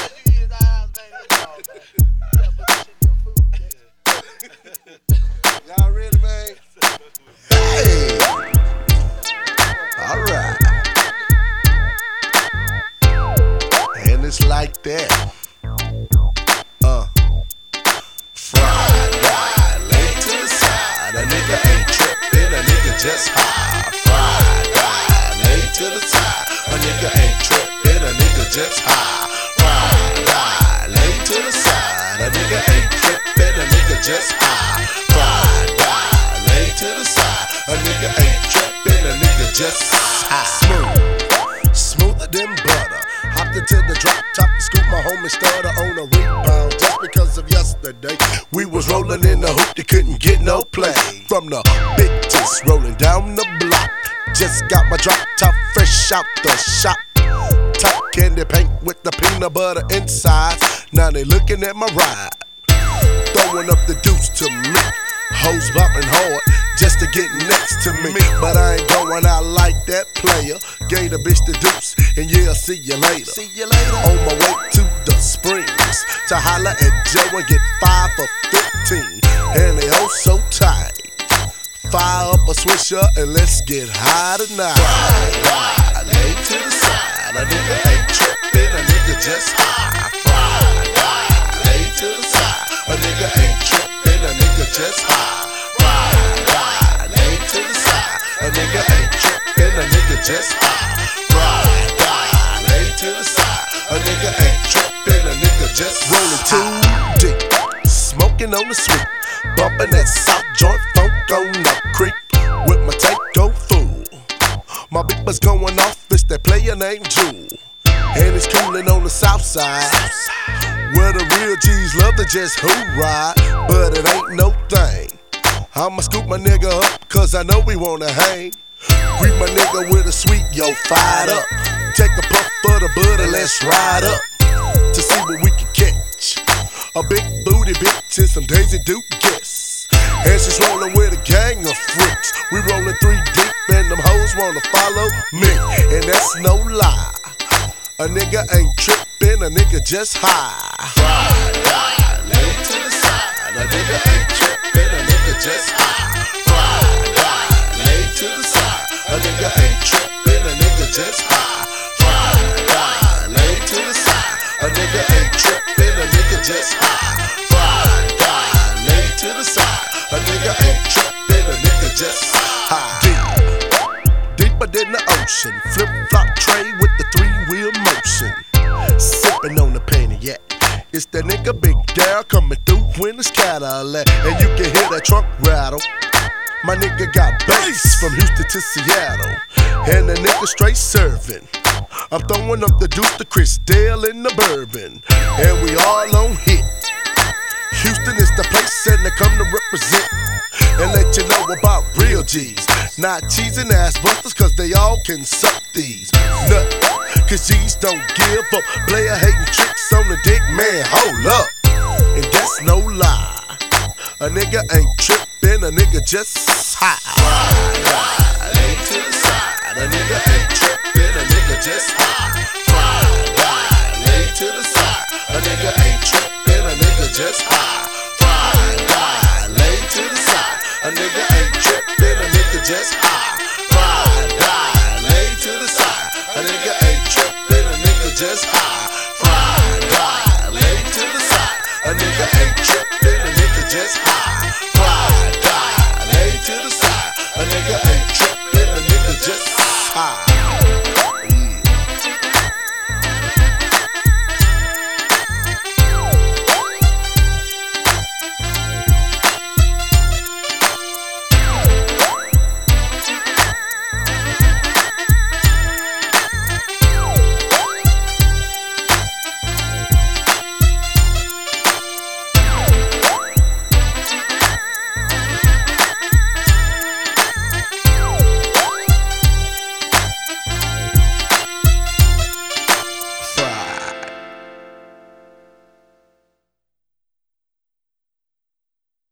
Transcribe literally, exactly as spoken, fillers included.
Y'all ready, man? Hey! Alright. And it's like that. Uh. Fried, ride, lay to the side. A nigga ain't trippin', a nigga just high. Fried, ride, lay to the side. A nigga ain't trippin', a nigga just high. Fried, ride, lay to the side. A nigga ain't trippin', a nigga just high. Fried, ride, lay to the side. A nigga ain't trippin', a nigga just high. Smooth, smoother than butter. Hopped into the drop top to scoop my homie starter on a rebound. Just because of yesterday, we was rolling in the hoop that couldn't get no play. From the big tits rolling down the block. Just got my drop top fresh out the shop. Top candy paint with the peanut butter inside. Now they looking at my ride, throwing up the deuce to me. Hoes bopping hard just to get next to me. But I ain't going out like that player. Gave the bitch the deuce, and yeah, see you later. See you later. On my way to the Springs to holler at Joe and get five for fifteen. And they oh so tight. Fire up a swisher and let's get high tonight. Ride, ride, lay to the side. A nigga ain't trippin', a nigga just high. Ride, ride, lay to the side. A nigga ain't trippin', a nigga just high. Ride, ride, lay to the side. A nigga ain't trippin', a nigga just high. Ride, ride, lay to the side. A nigga ain't trippin', a nigga just rollin' too deep, smoking on the sweet, bumpin' that South joint funk on the creek with my tank go full. My beeper's going off, it's that player named Jewel, and it's coolin' on the south side, where the real G's love to just hoorah, but it ain't no thing. I'ma scoop my nigga up, cause I know we wanna hang. Greet my nigga with a sweet, yo, fired up. Take a puff for the bud and let's ride up to see what we can catch. A big booty bitch and some Daisy Duke guests. And she's rolling with a gang of freaks. We rolling three deep and them hoes wanna follow me. And that's no lie. A nigga ain't trippin', a nigga just high. Ride, ride, lay to the side. A nigga ain't trippin', a nigga just high. Ride, ride, lay to the side. A nigga ain't trippin', a nigga just high. Ride, ride, lay to the side. A nigga ain't trippin', a nigga just high. Ride, ride, lay to the side. A nigga ain't trippin', a nigga just high. Deep, deeper than the ocean. Flip flop tray with the three wheel motion. Sippin' on the Pontiac. It's that nigga Big Dare coming through when it's Cadillac, and you can hear that trunk rattle. My nigga got bass from Houston to Seattle, and the nigga straight serving. I'm throwing up the deuce to Chris Dale in the bourbon, and we all on hit. Houston is the place, and they come to represent and let you know about real G's. Not cheesing ass busters, cause they all can suck these. Nut, cause G's don't give up. Player hating tricks on the dick, man, hold up. And that's no lie. A nigga ain't trippin', a nigga just high. Ride, ride, lay to the side. A nigga ain't trippin', a nigga just high.